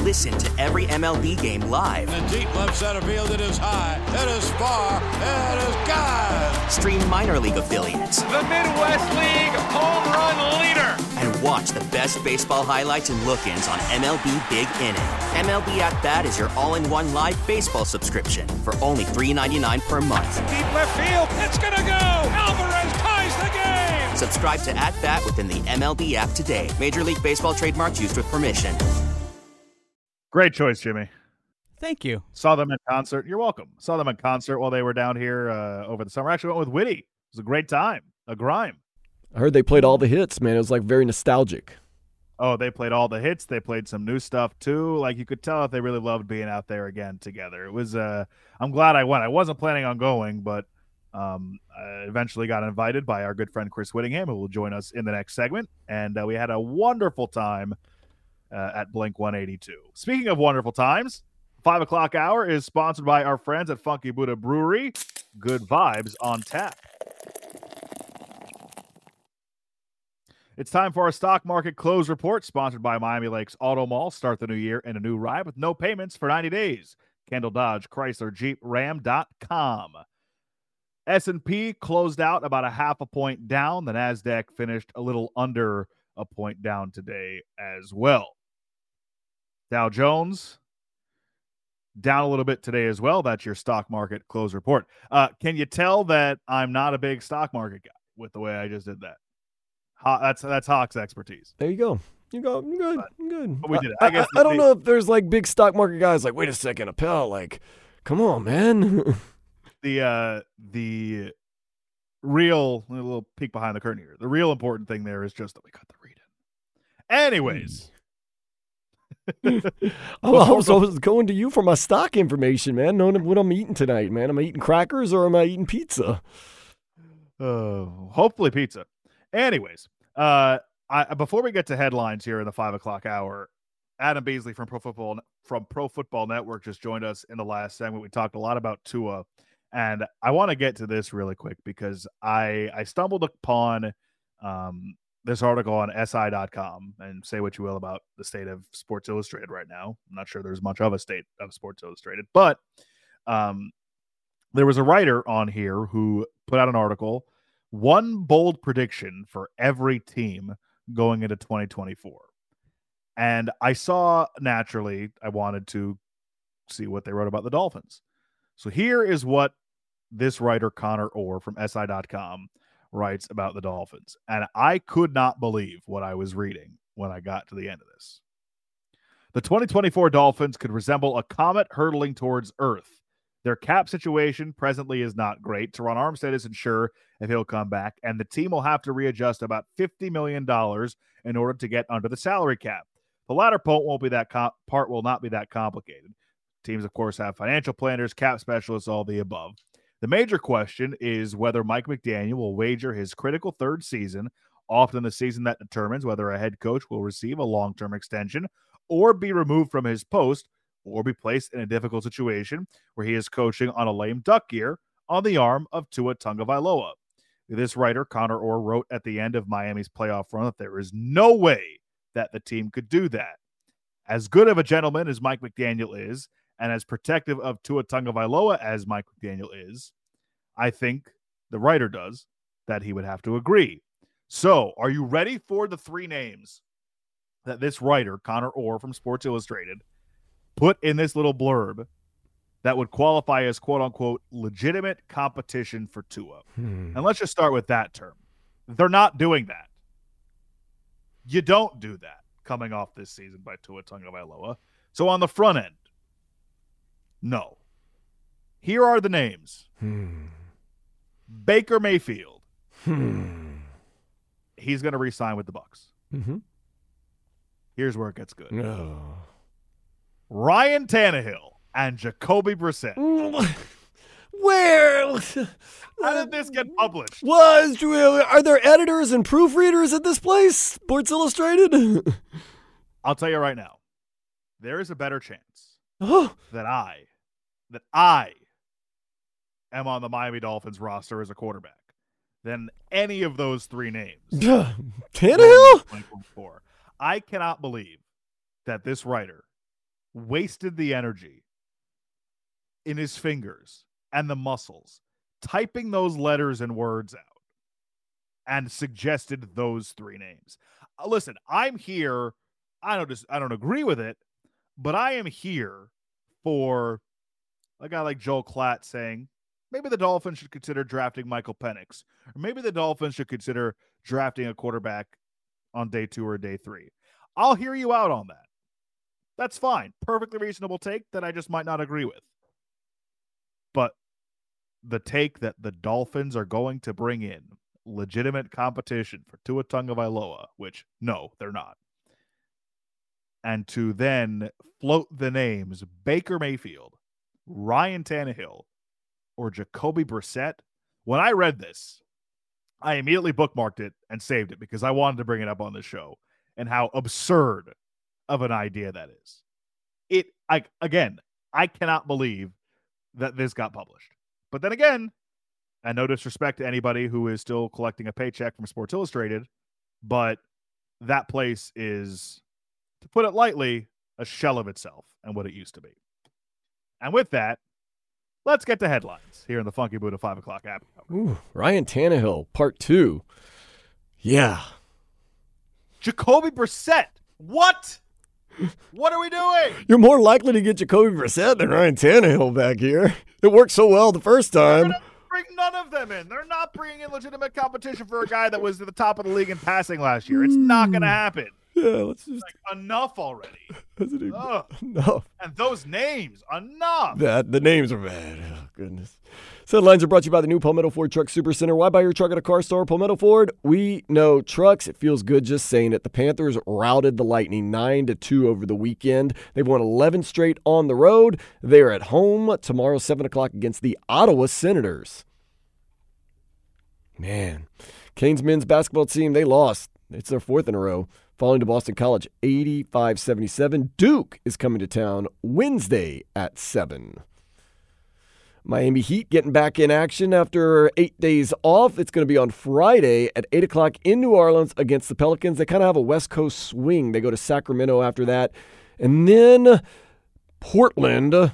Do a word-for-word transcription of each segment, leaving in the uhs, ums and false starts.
Listen to every M L B game live. In the deep left center field, it is high, it is far, it is gone. Stream minor league affiliates. The Midwest League home run leader. And watch the best baseball highlights and look-ins on M L B Big Inning. M L B At Bat is your all-in-one live baseball subscription for only three dollars and ninety-nine cents per month. Deep left field, it's gonna go. Alvarez ties the game. Subscribe to At Bat within the M L B app today. Major League Baseball trademarks used with permission. Great choice, Jimmy. Thank you. Saw them in concert. You're welcome. Saw them in concert while they were down here uh, over the summer. Actually went with Whitty. It was a great time. A grime. I heard they played all the hits, man. It was like very nostalgic. Oh, they played all the hits. They played some new stuff too. Like you could tell that they really loved being out there again together. It was. Uh, I'm glad I went. I wasn't planning on going, but um, I eventually got invited by our good friend Chris Whittingham, who will join us in the next segment. And uh, we had a wonderful time uh, at Blink one eighty-two. Speaking of wonderful times, five o'clock hour is sponsored by our friends at Funky Buddha Brewery. Good vibes on tap. It's time for our stock market close report, sponsored by Miami Lakes Auto Mall. Start the new year in a new ride with no payments for ninety days. Kendall Dodge, Chrysler, Jeep, Ram dot com. S and P closed out about a half a point down. The NASDAQ finished a little under a point down today as well. Dow Jones down a little bit today as well. That's your stock market close report. Uh, can you tell that I'm not a big stock market guy with the way I just did that? Ho- that's that's Hawk's expertise. There you go. You go. You're good. You're good. But we did it. I, I, guess I, I don't they, know if there's like big stock market guys like, wait a second, Appel, like, come on, man. the uh, the real a little peek behind the curtain here. The real important thing there is just that we got the read in. Anyways. oh, I was, I was going to you for my stock information, man. Knowing what I'm eating tonight, man. Am I eating crackers or am I eating pizza? Uh, hopefully pizza. Anyways, uh, I, before we get to headlines here in the five o'clock hour, Adam Beasley from Pro Football from Pro Football Network just joined us in the last segment. We talked a lot about Tua, and I want to get to this really quick because I I stumbled upon um, this article on S I dot com, and say what you will about the state of Sports Illustrated right now. I'm not sure there's much of a state of Sports Illustrated, but um, there was a writer on here who put out an article. One bold prediction for every team going into twenty twenty-four. And I saw, naturally, I wanted to see what they wrote about the Dolphins. So here is what this writer, Connor Orr from S I dot com, writes about the Dolphins. And I could not believe what I was reading when I got to the end of this. The twenty twenty-four Dolphins could resemble a comet hurtling towards Earth. Their cap situation presently is not great. Teron Armstead isn't sure if he'll come back, and the team will have to readjust about fifty million dollars in order to get under the salary cap. The latter part won't be that com- part will not be that complicated. Teams, of course, have financial planners, cap specialists, all the above. The major question is whether Mike McDaniel will wager his critical third season, often the season that determines whether a head coach will receive a long-term extension or be removed from his post, or be placed in a difficult situation where he is coaching on a lame duck year on the arm of Tua Tagovailoa. This writer, Connor Orr, wrote at the end of Miami's playoff run that there is no way that the team could do that. As good of a gentleman as Mike McDaniel is, and as protective of Tua Tagovailoa as Mike McDaniel is, I think the writer does, that he would have to agree. So, are you ready for the three names that this writer, Connor Orr from Sports Illustrated, put in this little blurb that would qualify as quote-unquote legitimate competition for Tua? Hmm. And let's just start with that term. They're not doing that. You don't do that coming off this season by Tua Tagovailoa. So on the front end, no. Here are the names. Hmm. Baker Mayfield. Hmm. He's going to re-sign with the Bucs. Mm-hmm. Here's where it gets good. No. Ryan Tannehill and Jacoby Brissett. Where? How did this get published? Was are there editors and proofreaders at this place? Sports Illustrated? I'll tell you right now, there is a better chance oh. that I, that I am on the Miami Dolphins roster as a quarterback than any of those three names. Tannehill? I cannot believe that this writer wasted the energy in his fingers and the muscles typing those letters and words out and suggested those three names. Uh, listen, I'm here. I don't just I don't agree with it, but I am here for a guy like Joel Klatt saying maybe the Dolphins should consider drafting Michael Penix, or maybe the Dolphins should consider drafting a quarterback on day two or day three. I'll hear you out on that. That's fine. Perfectly reasonable take that I just might not agree with. But the take that the Dolphins are going to bring in legitimate competition for Tua Tagovailoa, which no, they're not, and to then float the names Baker Mayfield, Ryan Tannehill, or Jacoby Brissett. When I read this, I immediately bookmarked it and saved it because I wanted to bring it up on the show and how absurd of an idea that is. It, I again, I cannot believe that this got published. But then again, and no disrespect to anybody who is still collecting a paycheck from Sports Illustrated, but that place is, to put it lightly, a shell of itself and what it used to be. And with that, let's get to headlines here in the Funky Buddha five o'clock app. Ooh, Ryan Tannehill, part two. Yeah. Jacoby Brissett. What? What are we doing? You're more likely to get Jacoby Brissett than Ryan Tannehill back here. It worked so well the first time. Bring none of them in. They're not bringing in legitimate competition for a guy that was at the top of the league in passing last year. It's not going to happen. Yeah, let's just like, enough already. Ugh. Enough. And those names, enough. That the names are bad. Oh goodness. So headlines are brought to you by the new Palmetto Ford Truck Super Center. Why buy your truck at a car store? Palmetto Ford. We know trucks. It feels good just saying it. The Panthers routed the Lightning nine to two over the weekend. They've won eleven straight on the road. They're at home tomorrow, seven o'clock against the Ottawa Senators. Man, Canes men's basketball team, they lost. It's their fourth in a row, falling to Boston College eighty-five seventy-seven. Duke is coming to town Wednesday at seven. Miami Heat getting back in action after eight days off. It's going to be on Friday at eight o'clock in New Orleans against the Pelicans. They kind of have a West Coast swing. They go to Sacramento after that. And then Portland. Ugh.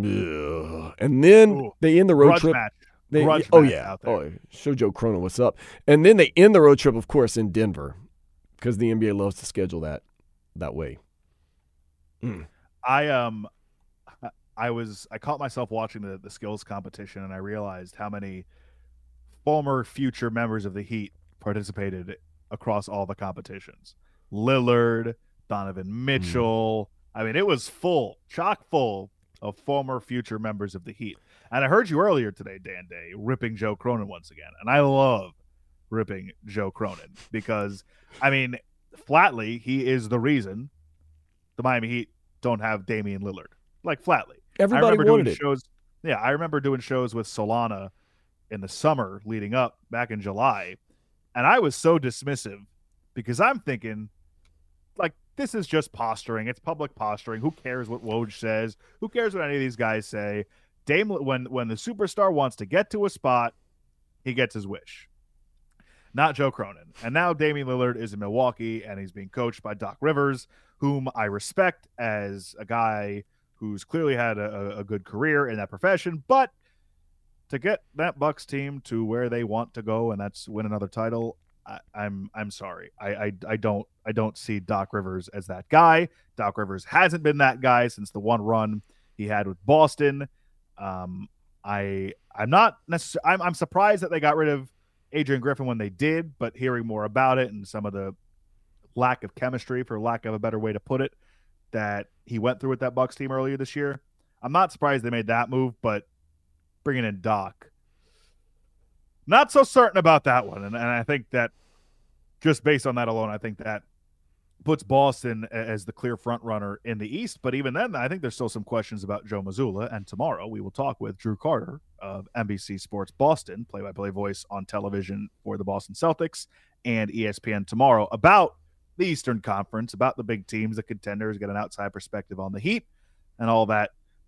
And then Ooh, they end the road grudge trip. Match. They, grudge oh, match yeah. out there. Oh, show Joe Cronin what's up. And then they end the road trip, of course, in Denver because the N B A loves to schedule that that way. Mm. I um, I was I caught myself watching the the skills competition, and I realized how many former future members of the Heat participated across all the competitions. Lillard, Donovan Mitchell. Mm. I mean, it was full, chock full of former future members of the Heat. And I heard you earlier today, Dan Day, ripping Joe Cronin once again. And I love ripping Joe Cronin because, I mean, flatly, he is the reason the Miami Heat don't have Damian Lillard. Like, flatly. Everybody I remember wanted doing it. Shows, yeah, I remember doing shows with Solana in the summer leading up back in July. And I was so dismissive because I'm thinking, like, this is just posturing. It's public posturing. Who cares what Woj says? Who cares what any of these guys say? Dame, when when the superstar wants to get to a spot, he gets his wish. Not Joe Cronin. And now Damian Lillard is in Milwaukee, and he's being coached by Doc Rivers, whom I respect as a guy who's clearly had a, a good career in that profession. But to get that Bucks team to where they want to go, and that's win another title, I, I'm I'm sorry. I, I I don't I don't see Doc Rivers as that guy. Doc Rivers hasn't been that guy since the one run he had with Boston. Um, I I'm not necessarily. I'm I'm surprised that they got rid of Adrian Griffin when they did, but hearing more about it and some of the lack of chemistry, for lack of a better way to put it, that he went through with that Bucks team earlier this year, I'm not surprised they made that move. But bringing in Doc, not so certain about that one. And, and I think that just based on that alone, I think that puts Boston as the clear front runner in the East. But even then, I think there's still some questions about Joe Mazzulla. And tomorrow we will talk with Drew Carter of N B C Sports Boston, play-by-play voice on television for the Boston Celtics and E S P N tomorrow, about the Eastern Conference, about the big teams, the contenders, get an outside perspective on the Heat and all that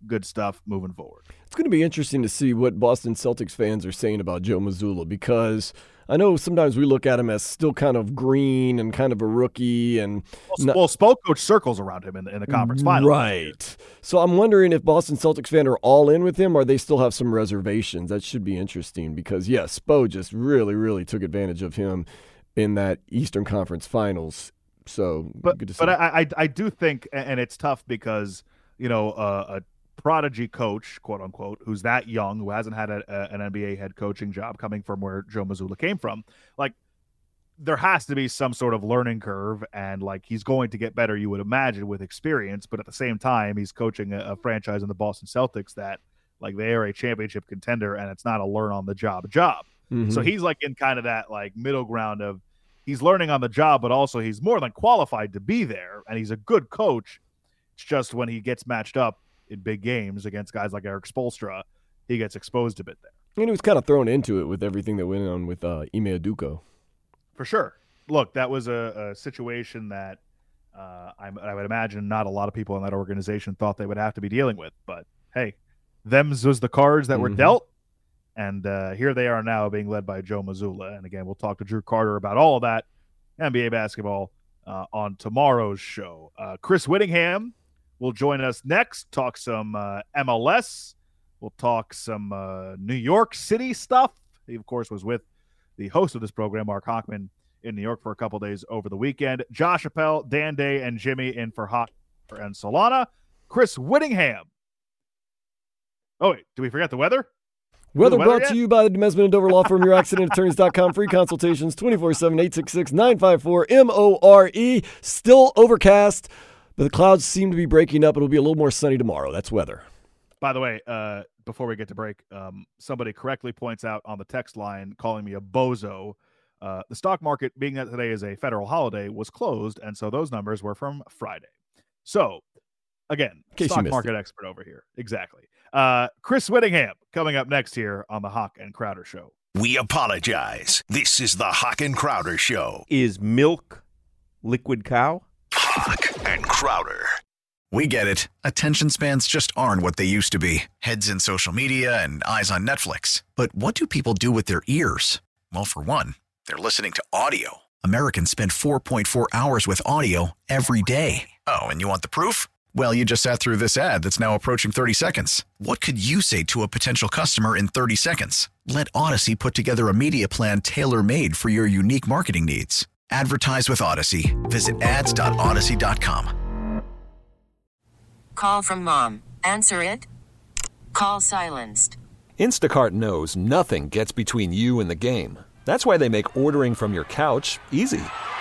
good stuff moving forward. It's going to be interesting to see what Boston Celtics fans are saying about Joe Mazzulla, because I know sometimes we look at him as still kind of green and kind of a rookie. And Well, not, well Spoke coach circles around him in the, in the conference final. Right. So I'm wondering if Boston Celtics fans are all in with him or they still have some reservations. That should be interesting because, yes, Spo just really, really took advantage of him in that Eastern Conference Finals. So but, good to see. But I, I, I do think, and it's tough because, you know, uh, a prodigy coach, quote unquote, who's that young, who hasn't had a, a, an N B A head coaching job coming from where Joe Mazzulla came from, like there has to be some sort of learning curve, and like he's going to get better, you would imagine, with experience. But at the same time, he's coaching a, a franchise in the Boston Celtics that like they are a championship contender, and it's not a learn on the job job. Mm-hmm. So he's like in kind of that like middle ground of he's learning on the job, but also he's more than qualified to be there, and he's a good coach. It's just when he gets matched up in big games against guys like Eric Spoelstra, he gets exposed a bit there. And he was kind of thrown into it with everything that went on with uh, Ime Udoka. For sure. Look, that was a, a situation that uh, I, I would imagine not a lot of people in that organization thought they would have to be dealing with. But hey, them's was the cards that were Mm-hmm. dealt. And uh, here they are now being led by Joe Mazzulla. And again, we'll talk to Drew Carter about all of that N B A basketball uh, on tomorrow's show. Uh, Chris Whittingham will join us next, talk some uh, M L S. We'll talk some uh, New York City stuff. He, of course, was with the host of this program, Mark Hochman, in New York for a couple days over the weekend. Josh Appel, Dan Day, and Jimmy in for Hawk and Solana. Chris Whittingham. Oh, wait, did we forget the weather? Weather, weather brought yet? to you by the Demesman and Dover Law Firm, your accident attorneys dot com. Free consultations twenty-four seven, eight six six, nine five four, M O R E. Still overcast, but the clouds seem to be breaking up. It'll be a little more sunny tomorrow. That's weather. By the way, uh, before we get to break, um, somebody correctly points out on the text line calling me a bozo. Uh, the stock market, being that today is a federal holiday, was closed, and so those numbers were from Friday. So, again, In case you stock missed market it. expert over here. Exactly. Uh, Chris Whittingham coming up next here on the Hawk and Crowder Show. We apologize. This is the Hawk and Crowder Show. Is milk liquid cow? Hawk and Crowder. We get it. Attention spans just aren't what they used to be. Heads in social media and eyes on Netflix. But what do people do with their ears? Well, for one, they're listening to audio. Americans spend four point four hours with audio every day. Oh, and you want the proof? Well, you just sat through this ad that's now approaching thirty seconds. What could you say to a potential customer in thirty seconds? Let Odyssey put together a media plan tailor-made for your unique marketing needs. Advertise with Odyssey. Visit ads dot odyssey dot com. Call from mom. Answer it. Call silenced. Instacart knows nothing gets between you and the game. That's why they make ordering from your couch easy.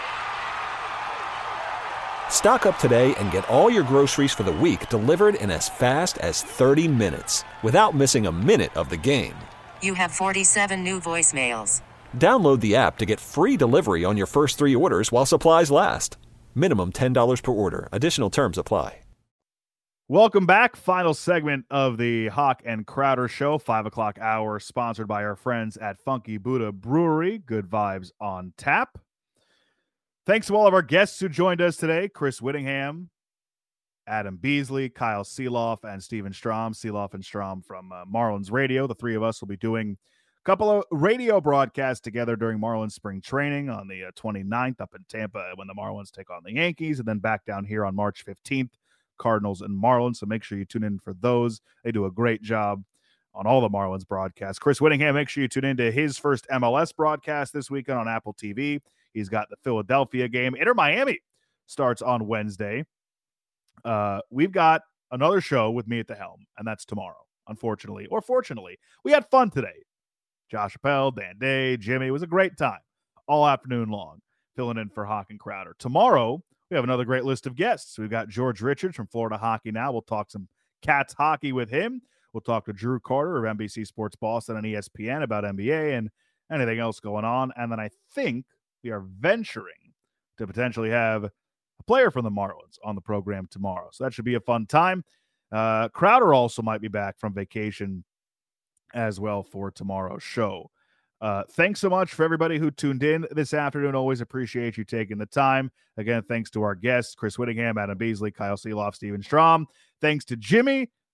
Stock up today and get all your groceries for the week delivered in as fast as thirty minutes without missing a minute of the game. You have forty-seven new voicemails. Download the app to get free delivery on your first three orders while supplies last. Minimum ten dollars per order. Additional terms apply. Welcome back. Final segment of the Hawk and Crowder Show, five o'clock hour, sponsored by our friends at Funky Buddha Brewery. Good vibes on tap. Thanks to all of our guests who joined us today. Chris Whittingham, Adam Beasley, Kyle Seeloff, and Steven Strom. Seeloff and Strom from uh, Marlins Radio. The three of us will be doing a couple of radio broadcasts together during Marlins spring training on the uh, twenty-ninth up in Tampa when the Marlins take on the Yankees, and then back down here on March fifteenth, Cardinals and Marlins. So make sure you tune in for those. They do a great job on all the Marlins broadcasts. Chris Whittingham, make sure you tune into his first M L S broadcast this weekend on Apple T V. He's got the Philadelphia game. Inter Miami starts on Wednesday. Uh, we've got another show with me at the helm, and that's tomorrow, unfortunately. Or fortunately. We had fun today. Josh Appel, Dan Day, Jimmy. It was a great time all afternoon long, filling in for Hawk and Crowder. Tomorrow, we have another great list of guests. We've got George Richards from Florida Hockey Now. We'll talk some Cats hockey with him. We'll talk to Drew Carter of N B C Sports Boston and E S P N about N B A and anything else going on. And then I think we are venturing to potentially have a player from the Marlins on the program tomorrow. So that should be a fun time. Uh, Crowder also might be back from vacation as well for tomorrow's show. Uh, thanks so much for everybody who tuned in this afternoon. Always appreciate you taking the time. Again, thanks to our guests, Chris Whittingham, Adam Beasley, Kyle Seeloff, Steven Strom. Thanks to Jimmy.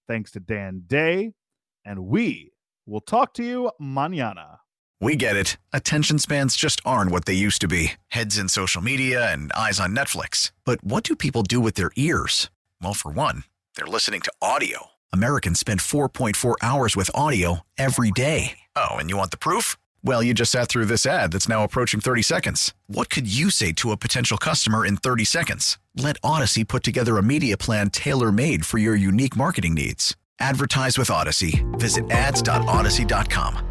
Thanks to Dan Day. And we will talk to you mañana. We get it. Attention spans just aren't what they used to be. Heads in social media and eyes on Netflix. But what do people do with their ears? Well, for one, they're listening to audio. Americans spend four point four hours with audio every day. Oh, and you want the proof? Well, you just sat through this ad that's now approaching thirty seconds. What could you say to a potential customer in thirty seconds? Let Odyssey put together a media plan tailor-made for your unique marketing needs. Advertise with Odyssey. Visit ads dot odyssey dot com.